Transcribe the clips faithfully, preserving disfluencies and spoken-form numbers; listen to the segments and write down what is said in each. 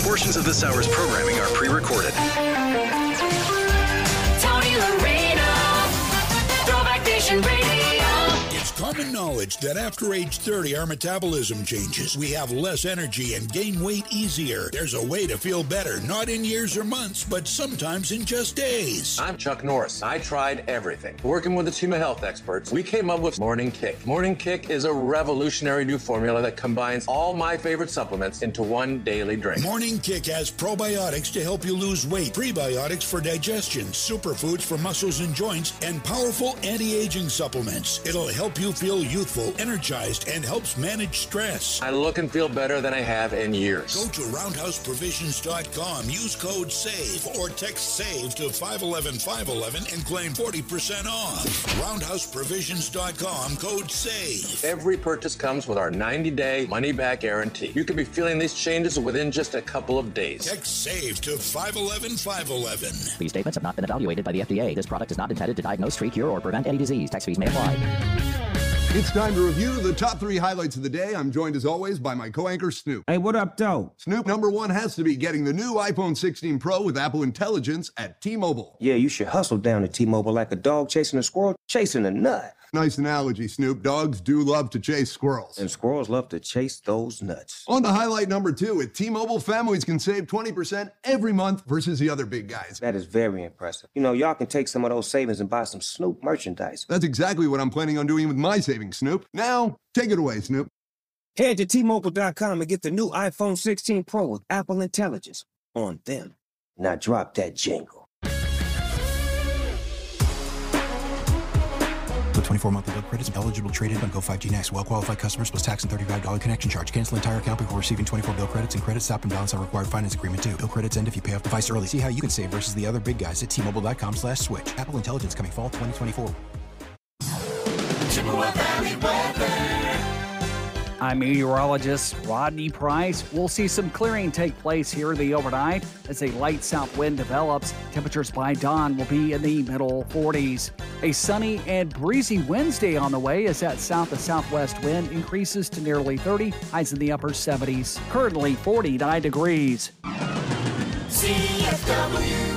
Portions of this hour's programming are pre-recorded. Tony Lorena, Throwback Nation Radio. It's common knowledge that after age thirty, our metabolism changes. We have less energy and gain weight easier. There's a way to feel better, not in years or months, but sometimes in just days. I'm Chuck Norris. I tried everything. Working with a team of health experts, we came up with Morning Kick. Morning Kick is a revolutionary new formula that combines all my favorite supplements into one daily drink. Morning Kick has probiotics to help you lose weight, prebiotics for digestion, superfoods for muscles and joints, and powerful anti-aging supplements. It'll help you feel youthful, energized, and helps manage stress. I look and feel better than I have in years. Go to roundhouse provisions dot com, use code SAVE, or text SAVE to five one one five one one and claim forty percent off. roundhouse provisions dot com, code SAVE. Every purchase comes with our ninety-day money-back guarantee. You could be feeling these changes within just a couple of days. Text SAVE to five one one five one one. These statements have not been evaluated by the F D A. This product is not intended to diagnose, treat, cure, or prevent any disease. Tax fees may apply. It's time to review the top three highlights of the day. I'm joined, as always, by my co-anchor, Snoop. Hey, what up, though? Snoop, number one has to be getting the new iPhone sixteen Pro with Apple Intelligence at T-Mobile. Yeah, you should hustle down to T-Mobile like a dog chasing a squirrel, chasing a nut. Nice analogy, Snoop. Dogs do love to chase squirrels. And squirrels love to chase those nuts. On to highlight number two. At T-Mobile, families can save twenty percent every month versus the other big guys. That is very impressive. You know, y'all can take some of those savings and buy some Snoop merchandise. That's exactly what I'm planning on doing with my savings, Snoop. Now, take it away, Snoop. Head to T Mobile dot com and get the new iPhone sixteen Pro with Apple Intelligence on them. Now drop that jingle. With twenty-four monthly bill credits, eligible trade-in on Go five G Next. Well-qualified customers plus tax and thirty-five dollars connection charge. Cancel entire account before receiving twenty-four bill credits, and credit stop and balance on required finance agreement due. Bill credits end if you pay off device early. See how you can save versus the other big guys at T Mobile dot com slash switch. Apple Intelligence coming fall twenty twenty-four. Chippewa Valley weather. I'm meteorologist Rodney Price. We'll see some clearing take place here the overnight as a light south wind develops. Temperatures by dawn will be in the middle forties. A sunny and breezy Wednesday on the way as that south to southwest wind increases to nearly thirty, highs in the upper seventies. Currently forty-nine degrees. C F W.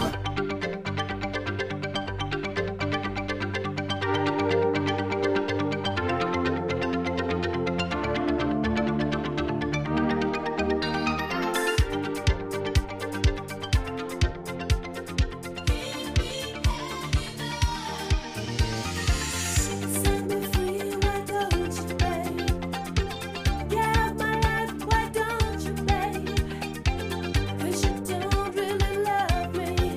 Cause you don't really love me.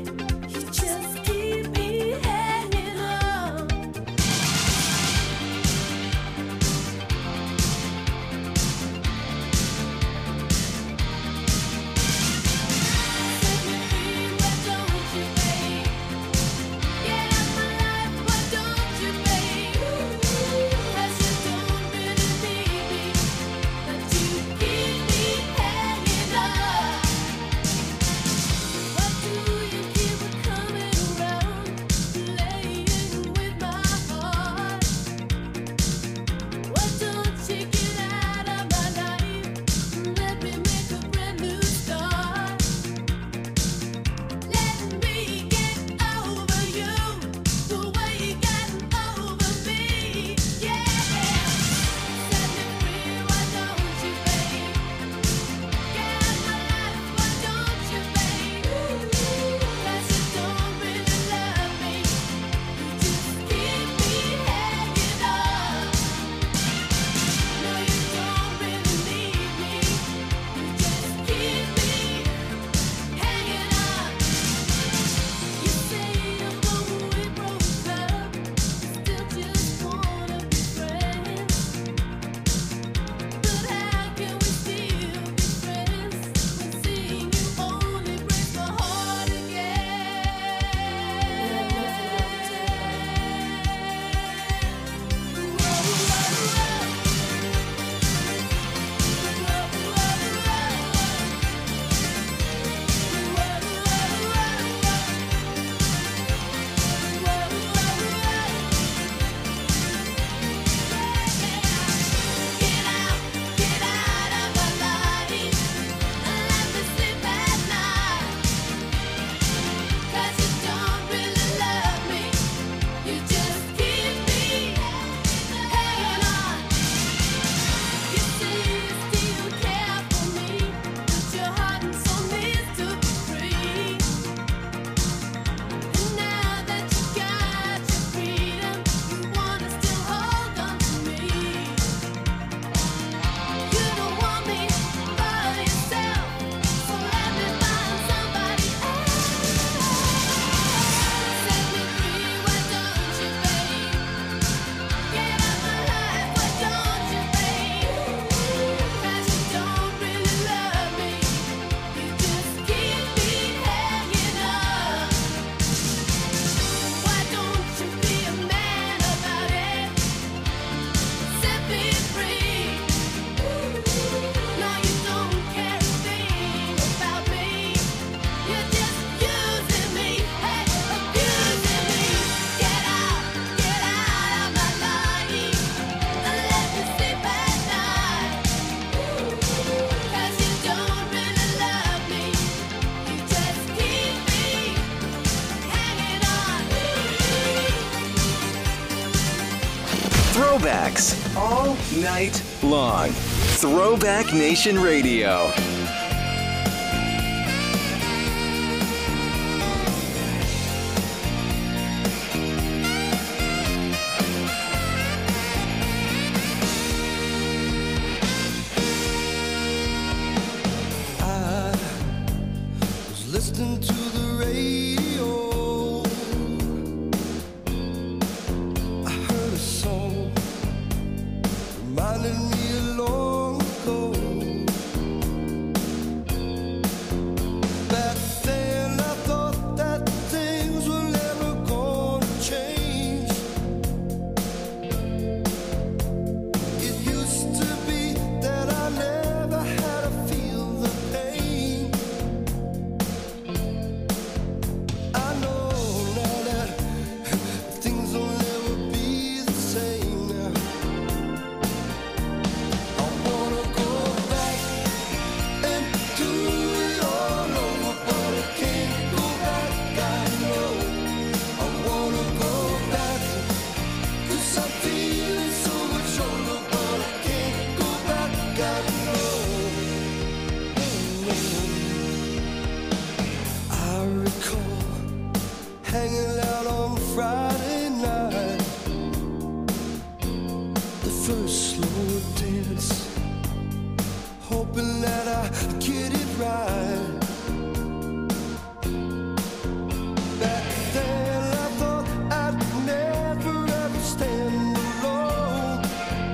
throwbacks all night long. Throwback Nation Radio. Listening to the radio, I heard a song reminding me of long ago. Back then I thought that things were never gonna change. It used to be that I never had to feel the pain. I know now that things will never be the same now. I wanna go back and do it all over, but I can't go back, I know. I wanna go back, 'cause I'm feeling so much older, but I can't go back, I know. I recall hanging out on Friday night, the first slow dance, hoping that I get it right. Back then I thought I'd never ever stand alone.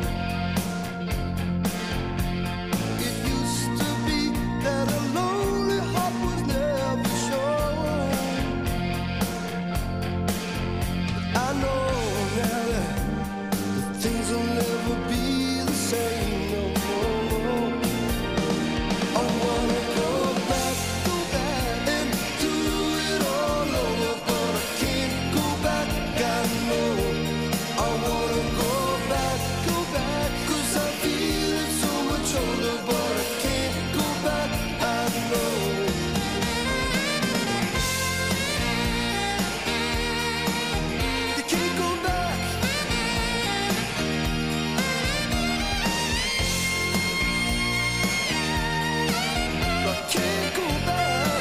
It used to be that a lonely heart was never shown. I know now that the things will never be the same. No, no, no. I wanna go back, go back and do it all over, but I can't go back, I know. I wanna go back, go back, 'cause I'm feeling so much older, but I can't go back, I know. You can't go back. I can't go back.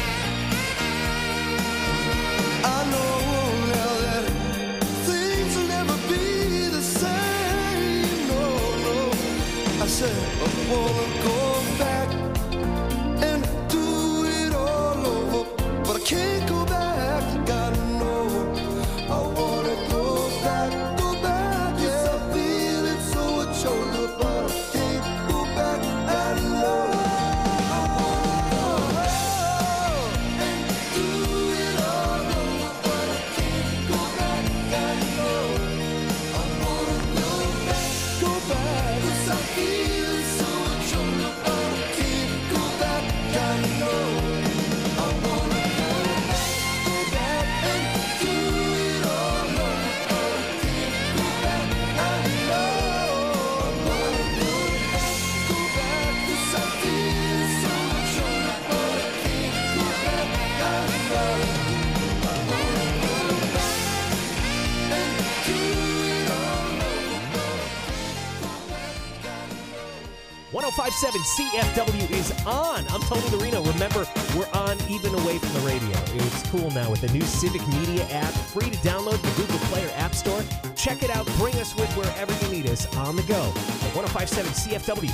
I know now that things will never be the same. No, no. I said I wanna go back and do it all over, but I can't go back. Gotta know. I wanna go back, go back. Yeah, I feel it so much older, but I can't go back. I know. I wanna go and do it all over, but I can't go back. I know. I wanna go back, go back, 'cause I feel so much older, but I can't go back. I know. I wanna go back, go back and do it all over, but I can't go back. I know. I wanna go back, go back, 'cause I feel so much older, but I can't go back. I know. I wanna go back and do it all over, but I can't go back. I know. one oh five point seven C F W is on. I'm Tony Larino. Remember, we're on even away from the radio. It's cool now with the new Civic Media app, free to download the Google Play or App Store. Check it out. Bring us with wherever you need us on the go. At one oh five point seven C F W.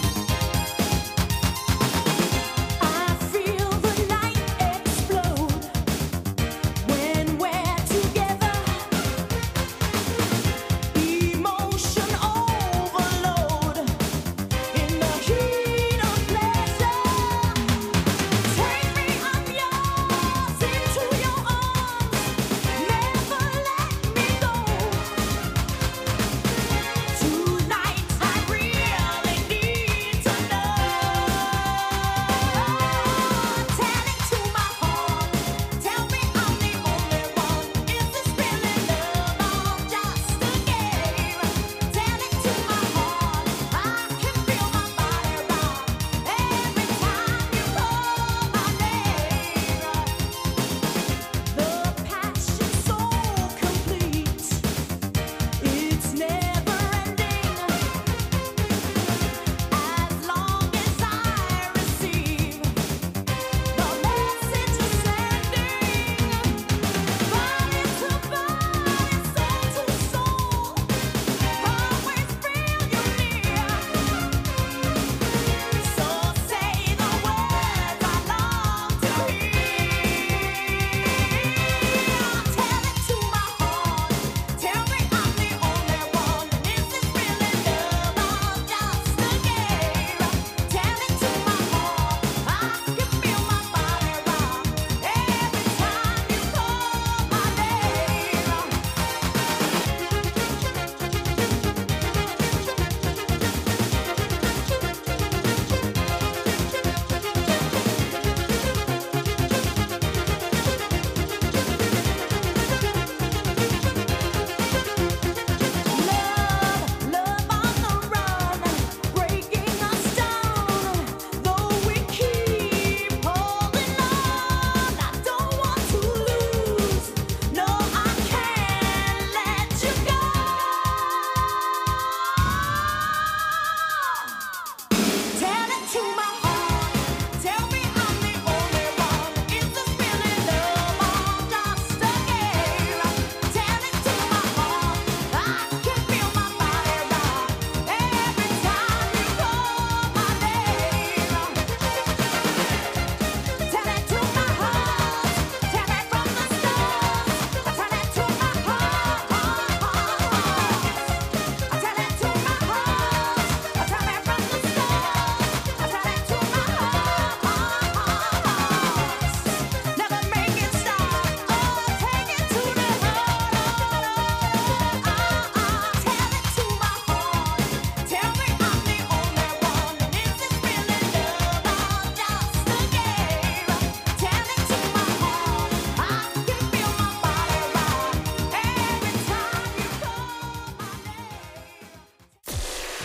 I feel the night explode when we're together. Emotion overload in the heat of pleasure. Take me, I'm yours, into your arms. Never let me go. Tonight I really need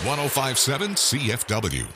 one oh five point seven C F W.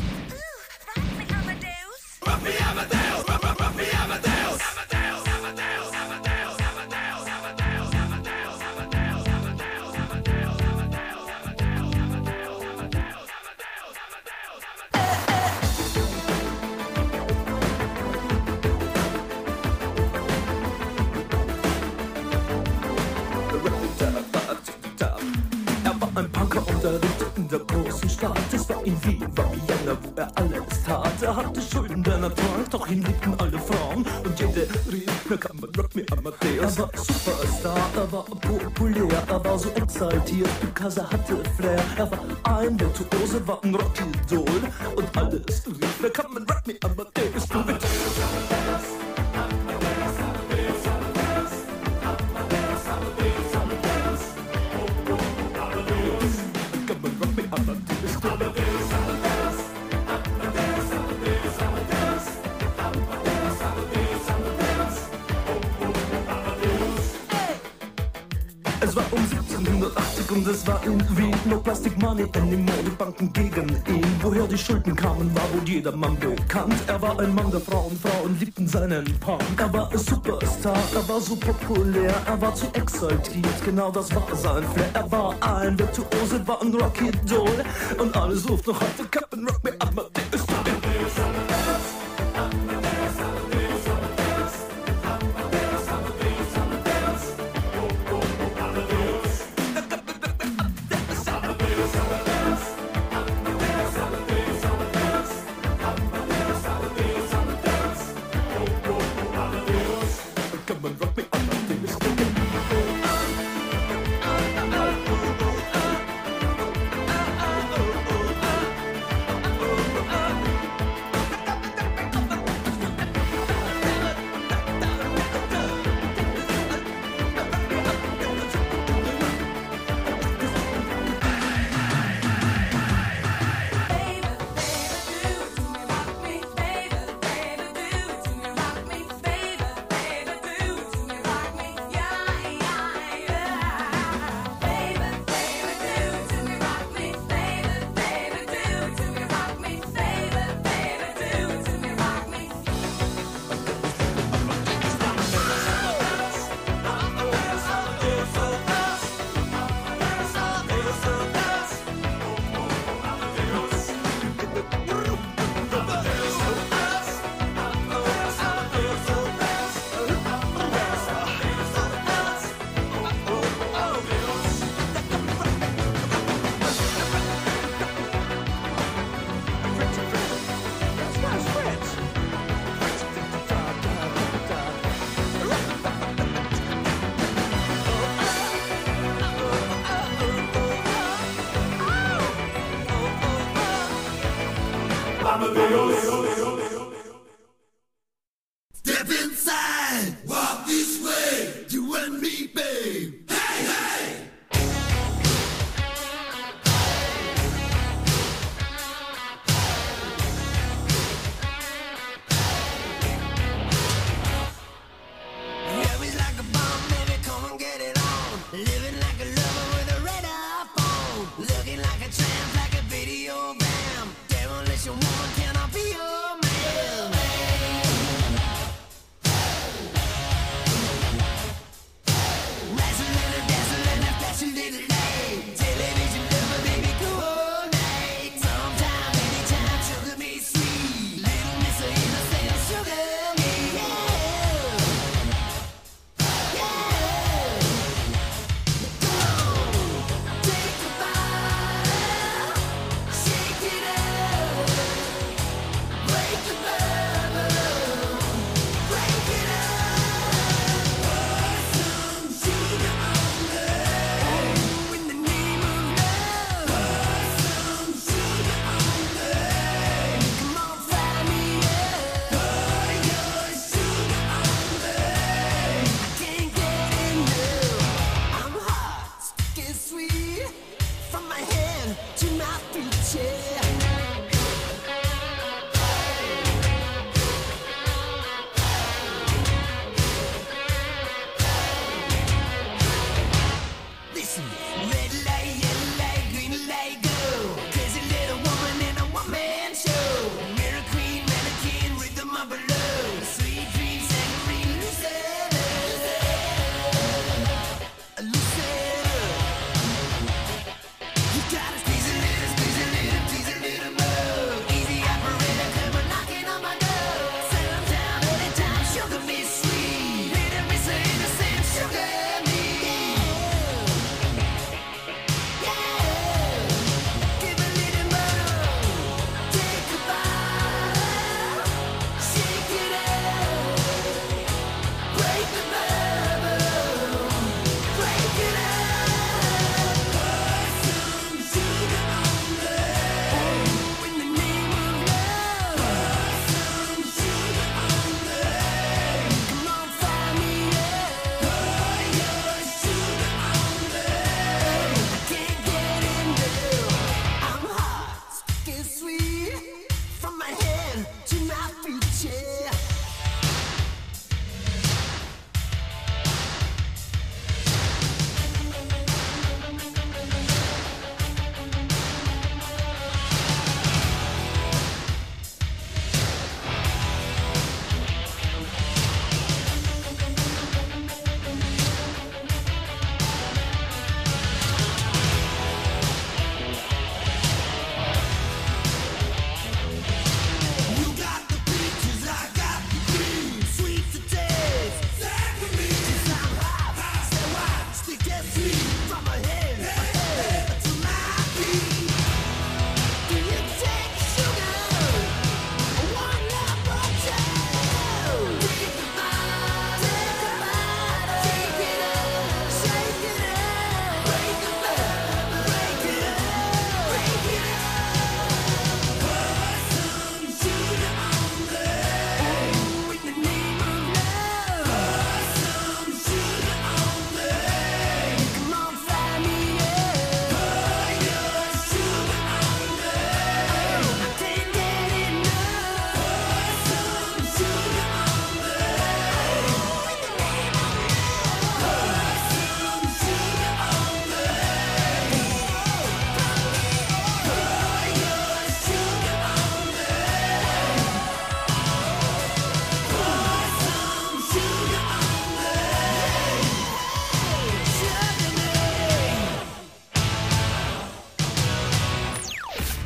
In der großen Stadt, es war in Wien, war Vienna, wo er alles tat. Er hatte Schulden, denn er trank, doch ihn liebten alle Frauen. Und jede rief, na kann man Rock Me Amadeus. Er war Superstar, er war populär, er war so exaltiert, because er hatte Flair. Er war ein Virtuose, war ein Rockidol. Und alles rief, na kann man Rock Me Amadeus. Du mit Es war um siebzehnhundertachtzig und es war in Wien. No Plastic Money anymore, die Banken gegen ihn. Woher die Schulden kamen, war wohl jedermann bekannt. Er war ein Mann der Frauen, Frauen liebten seinen Punk. Er war ein Superstar, er war so populär, er war zu exaltiert, genau das war sein Flair. Er war ein Virtuose, war ein Rockidol. Und alles ruft noch heute, Captain Rock Me Amadeus.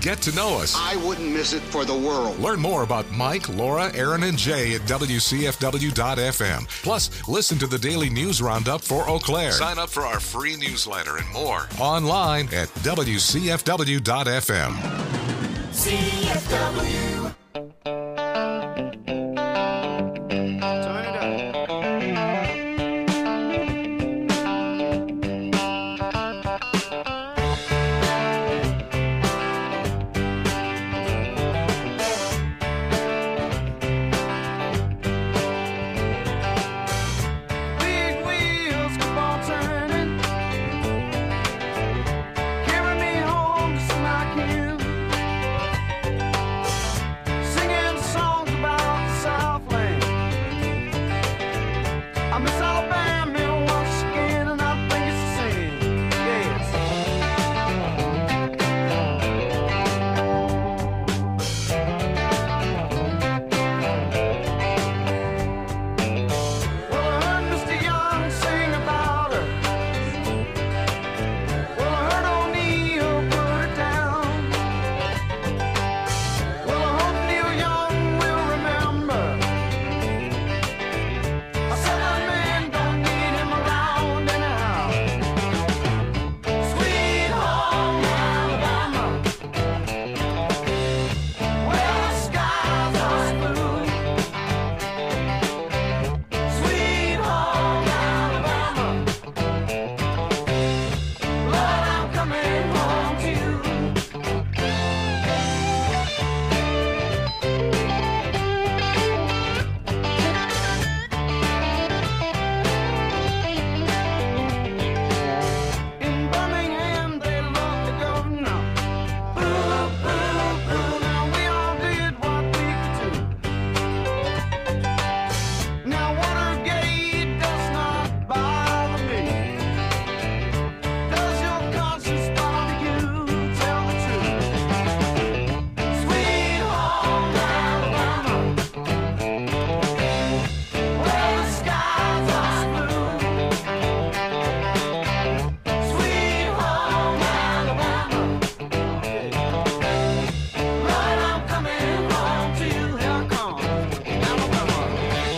Get to know us. I wouldn't miss it for the world. Learn more about Mike, Laura, Aaron, and Jay at W C F W dot F M. Plus, listen to the daily news roundup for Eau Claire. Sign up for our free newsletter and more online at W C F W dot F M. C F W. Big wheels keep on turning, carry me home to Smack singing songs about the Southland. I miss Alabama once again, and I think it's the same. Yes. Well, I heard Mister Young sing about her. Well, I heard O'Neill put her down. Well, I hope Neil Young will remember. I said that man don't need him around anyhow. Sweet home Alabama, where the skies are blue. Sweet home Alabama, Lord, I'm coming home to you. In Birmingham, they love the governor. Boo, boo, boo. Now we all did what we could do. Now Watergate does not bother me. Does your conscience bother you? Tell the truth. Sweet home Alabama, where the skies are blue. Sweet home Alabama, Lord, I'm coming home to you. Here I come, Alabama.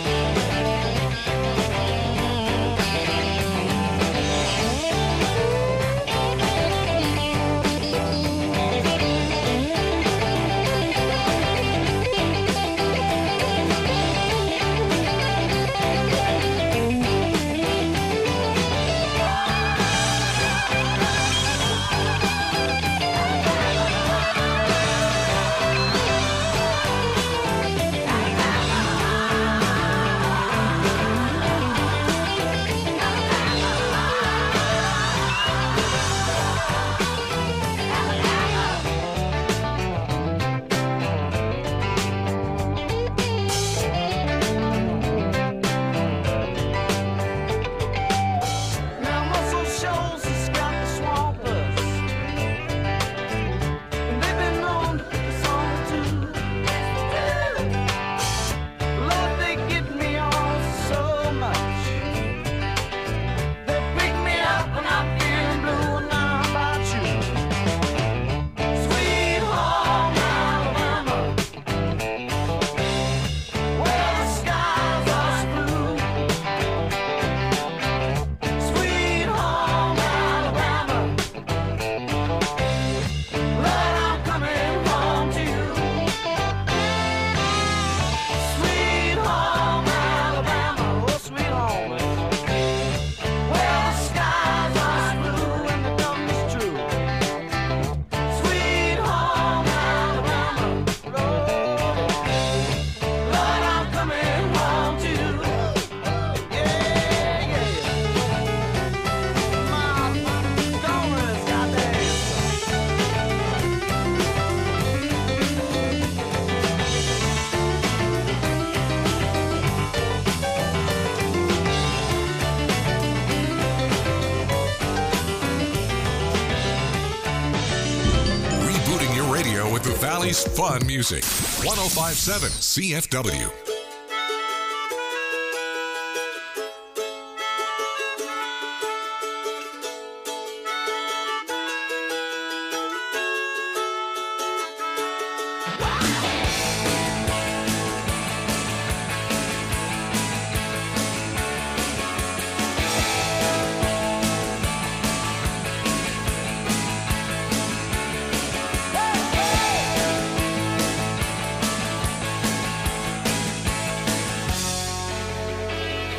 Now Muscle Shoals has got the swampers, and they've been known to pick us on too. Lord, they give me all so much. They pick me up when I'm feeling blue, and now how about you? Sweet home Alabama, where the skies are blue. Sweet home Alabama, Lord, I'm coming home to you. Sweet home Alabama, oh sweet home, where the skies are blue and the dumb is true. Sweet home Alabama, Lord, Lord, I'm coming home to you. Yeah, yeah. My Montgomery's goddamn. Rebooting your radio with the Valley's fun music. one oh five point seven C F W.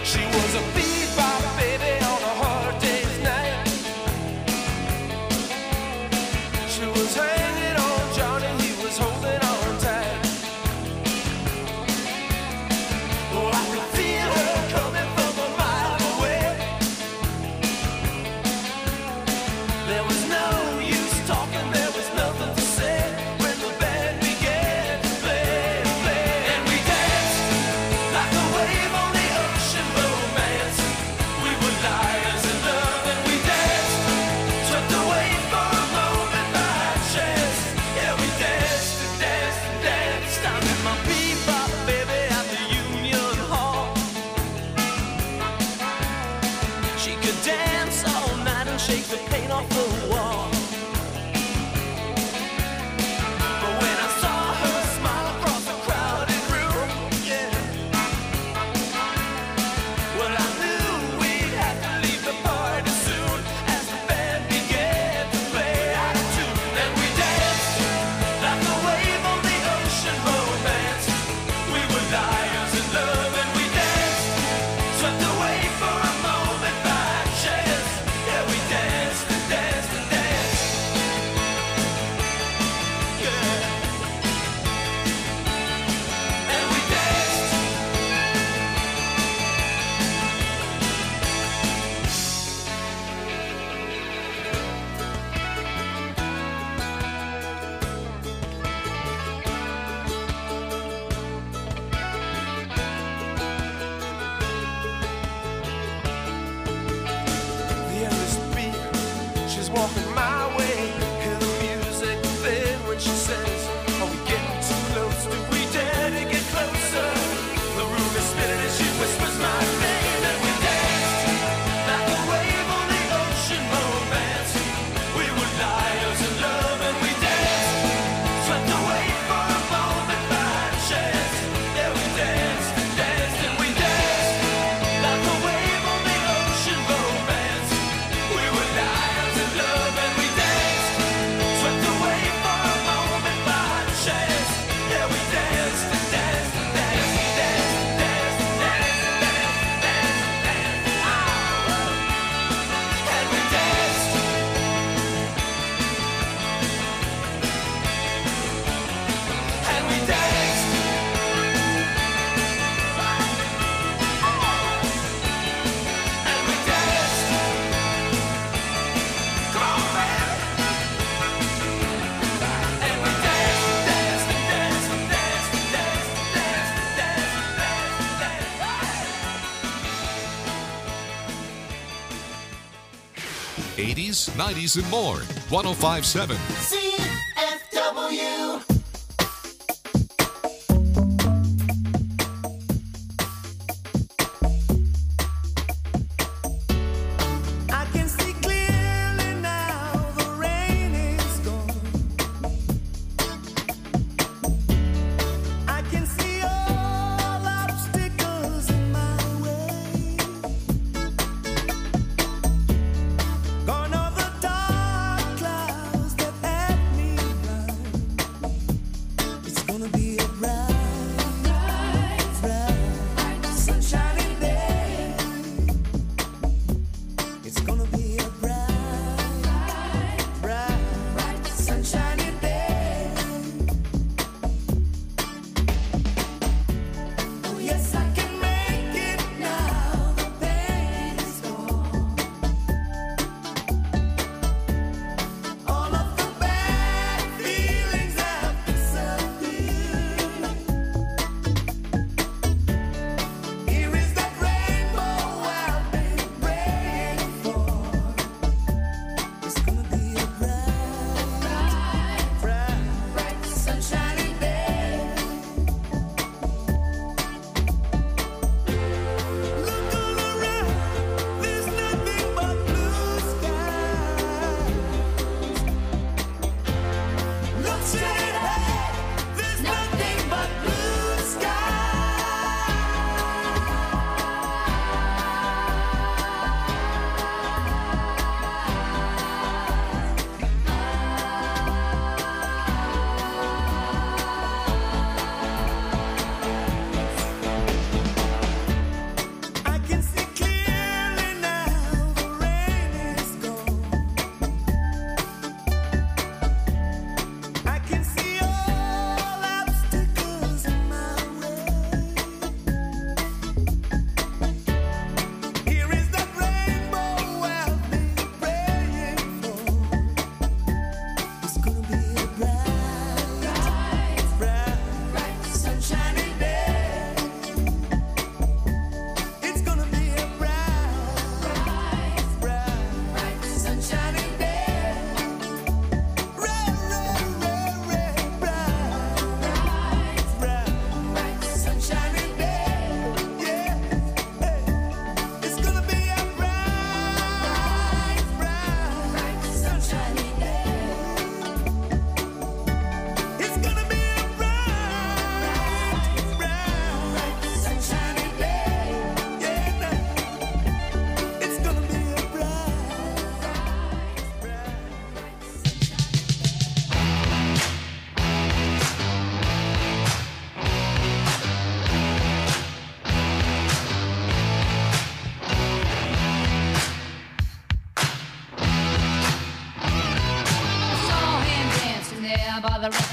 She was a bebop baby on a hard day's night. She was hanging on Johnny, he was holding on tight. Oh, I could feel her coming from a mile away. There was no use talking, there was nothing to say when the band began to play, play. And we danced like a wave on the ocean, romance. We were liars in love and we danced, swept away for a moment by chance. Yeah, we danced and danced and danced. I met my bebop baby at the Union Hall. She could dance all night and shake the paint off the wall. But when I saw her smile across the crowded room, yeah, well, I knew we'd have to leave the party soon as the band began to play out of tune. And we danced like a wave on the ocean, romance. We were liars in love and we danced, swept away for a moment by chance. Yeah, we danced and danced and danced. Yeah. And we danced. The endless beat, she's walking my way. Hear the music then when she says, are we getting too close? Do we dare to get closer? The room is spinning as she whispers my name. And we danced like a wave on the ocean, romance. We were liars in love and we danced, swept away for a moment by chance. Yeah, we danced and danced and we danced like a wave on the ocean, romance. We were liars in love and we danced, swept away for a moment by chance. Yeah, we danced and danced and danced and danced and danced and danced and danced and danced and danced. And we danced. And we danced. And we danced. Come on, man. And we danced, danced, and danced, and danced, and danced, and danced, and danced, and danced, and danced. eighties, nineties, and more. one oh five point seven. C F W. I can see clearly now, the rain is gone. I can see all obstacles in my way. Gone are the dark clouds that had me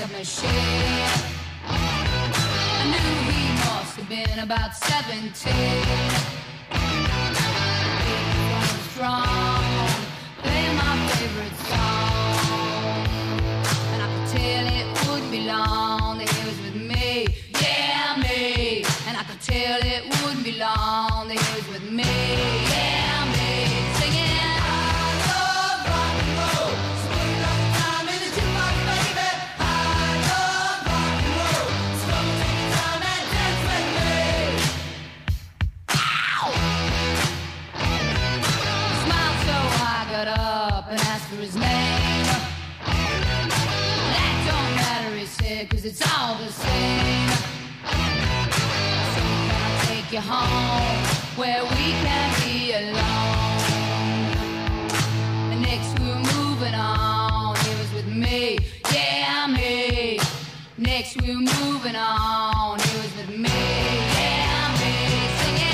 submachine. I knew he must have been about seventeen. Strong, play my favorite song, and I could tell it wouldn't be long that he was with me, yeah me. And I could tell it wouldn't be long that he was with me, yeah me. Singing, I love rock and roll, so put another time in the jukebox, baby. I love rock and roll, so come take your time and dance with me. Ow! Got up and asked for his name. That don't matter, he said, cause it's all the same. So can I take you home where we can be alone? And next we were moving on, he was with me, yeah me. Next we were moving on, he was with me, yeah me. Singing,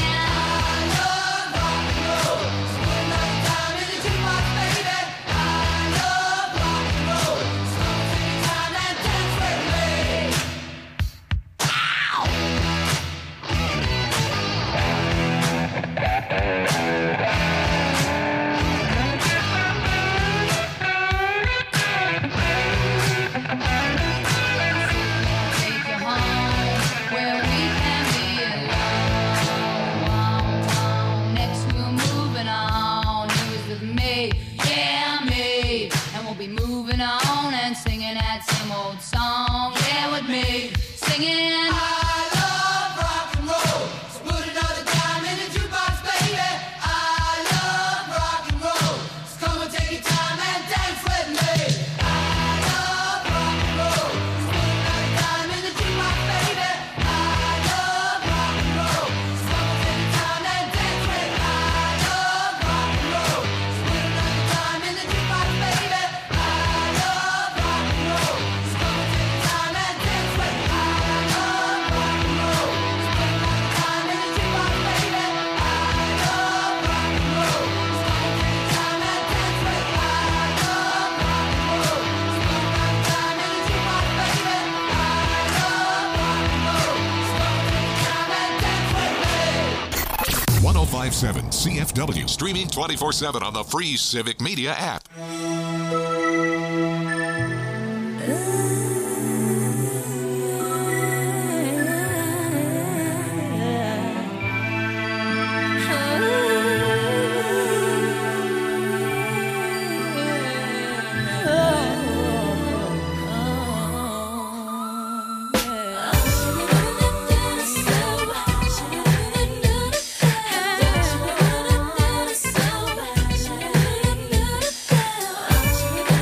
song, yeah, with me, singing. I love rock and roll, so put another dime in the jukebox, baby. I love rock and roll, so come and take your time and dance with me. I love rock and roll, so put another dime in the jukebox, baby. I love rock and roll, so come and take your time and dance with me. I love rock and roll, so put another dime in the jukebox, baby. I love rock and roll. one oh five point seven C F W, streaming twenty-four seven on the free Civic Media app. Should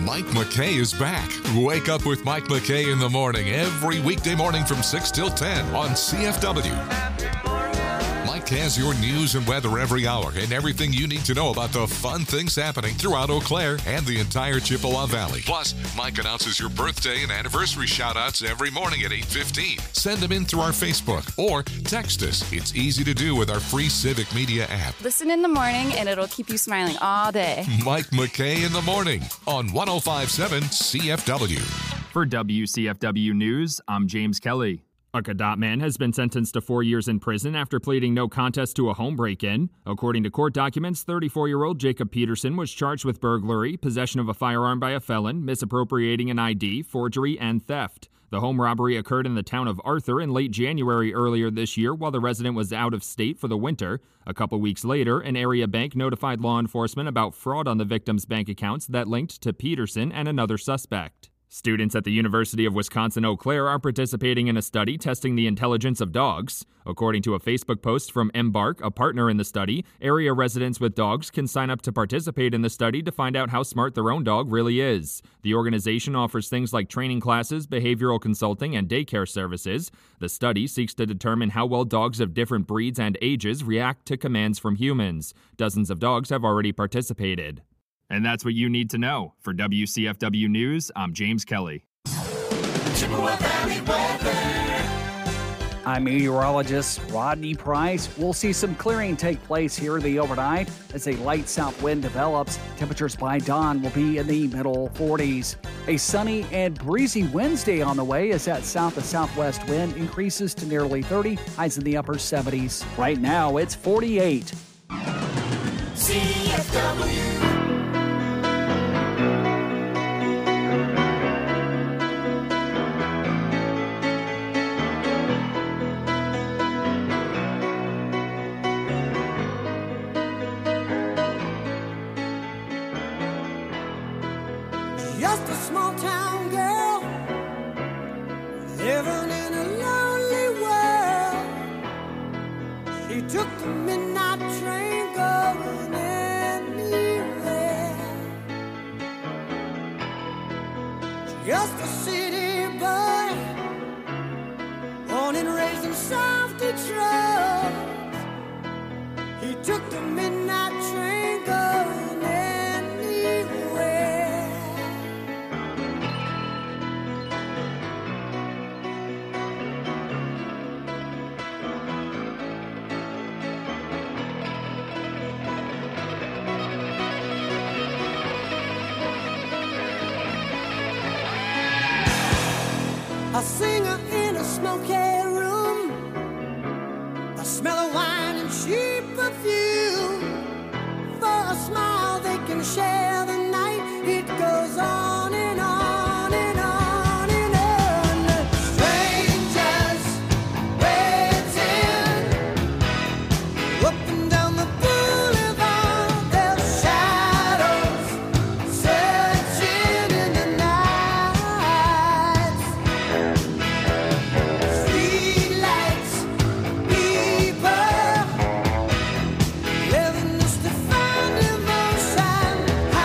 Mike McKay is back. Wake up with Mike McKay in the morning every weekday morning from six till ten on C F W. Mike has your news and weather every hour and everything you need to know about the fun things happening throughout Eau Claire and the entire Chippewa Valley. Plus, Mike announces your birthday and anniversary shout-outs every morning at eight fifteen. Send them in through our Facebook or text us. It's easy to do with our free Civic Media app. Listen in the morning and it'll keep you smiling all day. Mike McKay in the morning on one oh five point seven C F W. For W C F W News, I'm James Kelly. A Cadott man has been sentenced to four years in prison after pleading no contest to a home break-in. According to court documents, thirty-four-year-old Jacob Peterson was charged with burglary, possession of a firearm by a felon, misappropriating an I D, forgery, and theft. The home robbery occurred in the town of Arthur in late January earlier this year while the resident was out of state for the winter. A couple weeks later, an area bank notified law enforcement about fraud on the victim's bank accounts that linked to Peterson and another suspect. Students at the University of Wisconsin-Eau Claire are participating in a study testing the intelligence of dogs. According to a Facebook post from Embark, a partner in the study, area residents with dogs can sign up to participate in the study to find out how smart their own dog really is. The organization offers things like training classes, behavioral consulting, and daycare services. The study seeks to determine how well dogs of different breeds and ages react to commands from humans. Dozens of dogs have already participated. And that's what you need to know. For W C F W News, I'm James Kelly. Chippewa Valley weather. I'm meteorologist Rodney Price. We'll see some clearing take place here the overnight as a light south wind develops. Temperatures by dawn will be in the middle forties. A sunny and breezy Wednesday on the way as that south to southwest wind increases to nearly thirty, highs in the upper seventies. Right now, it's forty-eight. C F W. Just a small town girl living in a lonely world. She took the midnight train going anywhere. Just a city boy, born and raised in South Detroit. He took the midnight train going anywhere. A singer in a smoky room, the smell of wine and cheap perfume. For a smile they can share the night. It goes on and on and on and on. Strangers waiting up and down the boulevard. Their shadows searching in the night. Streetlights, people living just to find emotion.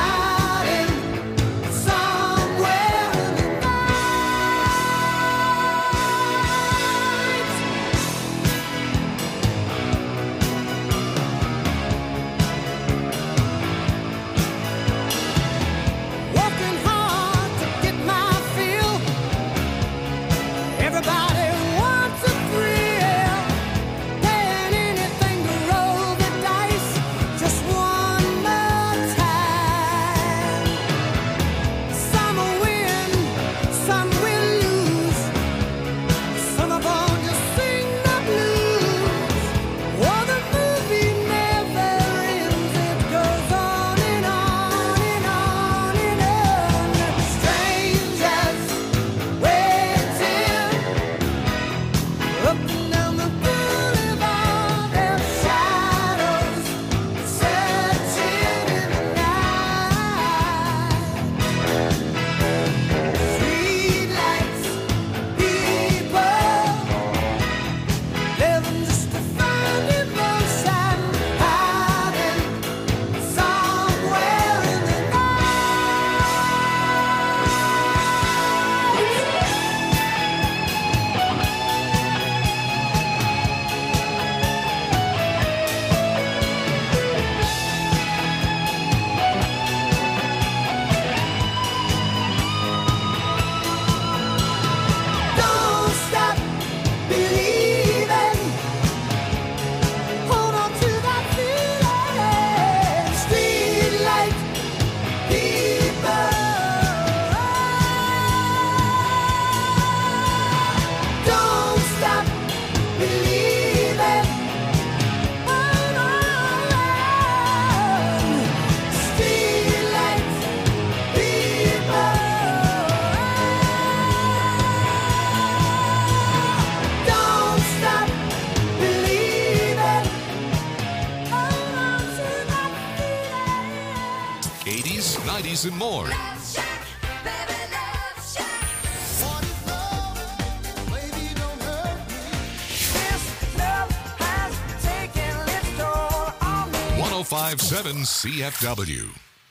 nineties, and more. one oh five point seven C F W.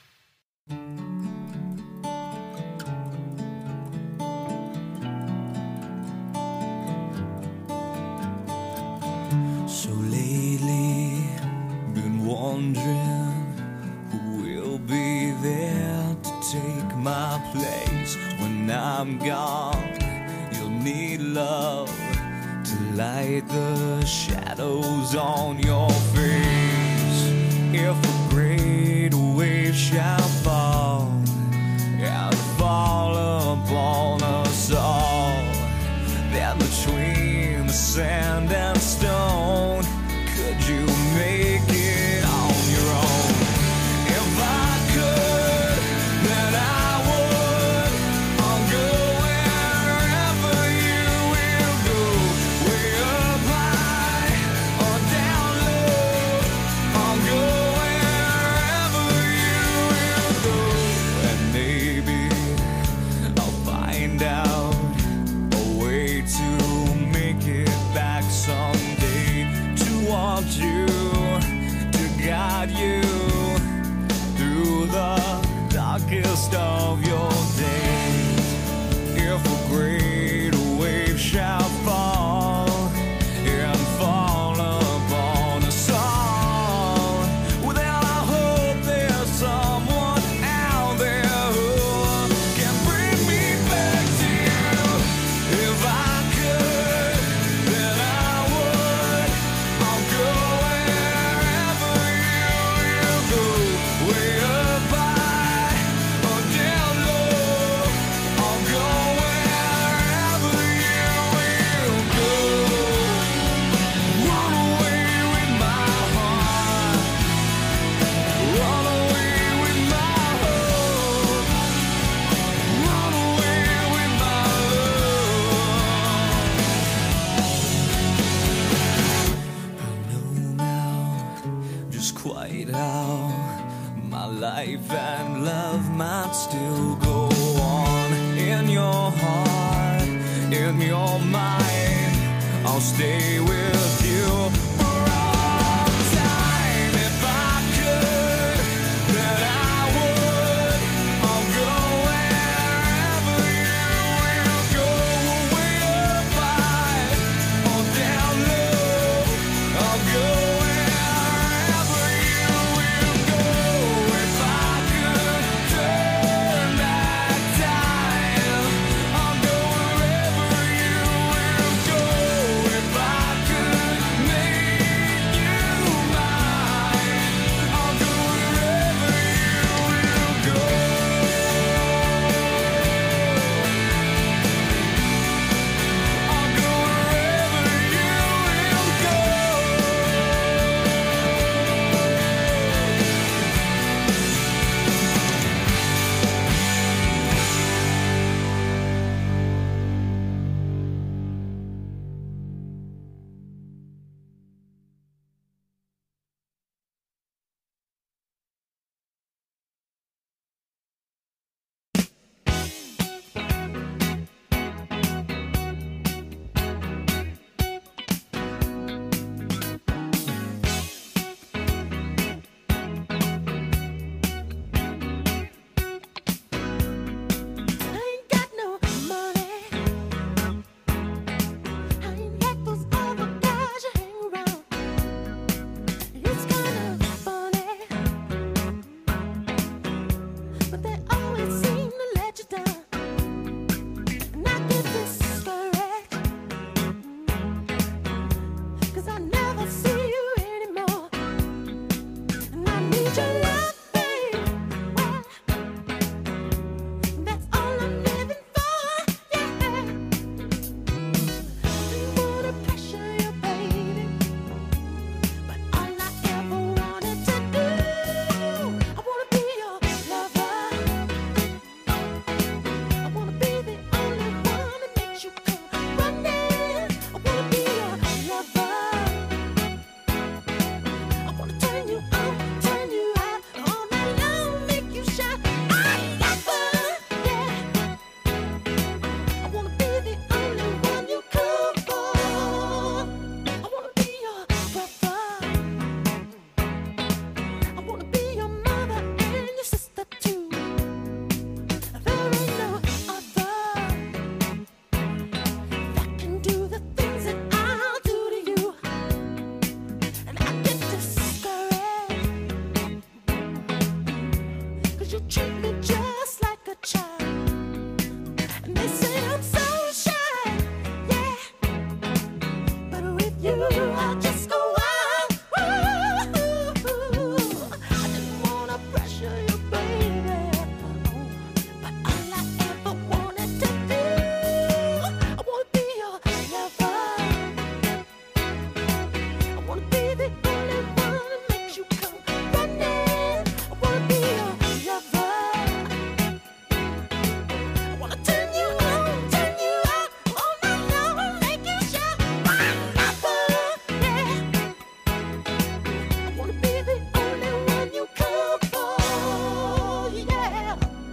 So lately, been wondering who will be there to take my place when I'm gone. You'll need love to light the shadows on your face. If a great wave shall fall and fall upon us all, then between the sand and stone, could you make it on your own? If I could, then I would. I'll go wherever you will go, way up high or down low. I'll go wherever you will go, and maybe I'll find out a way to make it back someday, to want you, to guide you through the darkest of your days. If a great wave shall fall and fall upon us all, well then I hope there's someone out there who can bring me back to you. If I could, then I would. I'll go wherever you will go, way up high or down low. I'll go wherever you will go. Run away with my heart, run away with my hope, run away with my love. I know now just quite how my life and love might still go on. In your heart, in your mind, I'll stay with you for all time. If I could, then I would. I'll go wherever you will go, way up high or down low. I'll go wherever you will go. If I could turn back time, I'll go wherever you will go. If I could make treat me just like a child. And they say I'm so shy, yeah. But with you, I'll just go wild. Ooh, I didn't wanna pressure you, baby. But all I ever wanted to do, I wanna be your lover. I wanna be the only one that makes you come running. I wanna be your lover. I wanna turn you on, turn you out all night long, make you shout, my lover, yeah. I wanna be the only one you come for, yeah.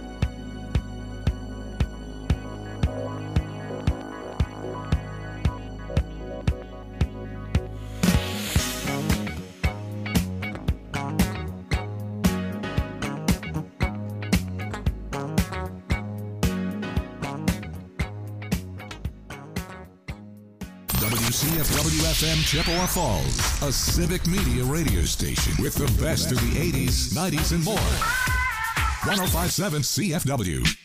W C F W F M Chippewa Falls, a civic media radio station with the best of the eighties, nineties, and more. one oh five point seven C F W.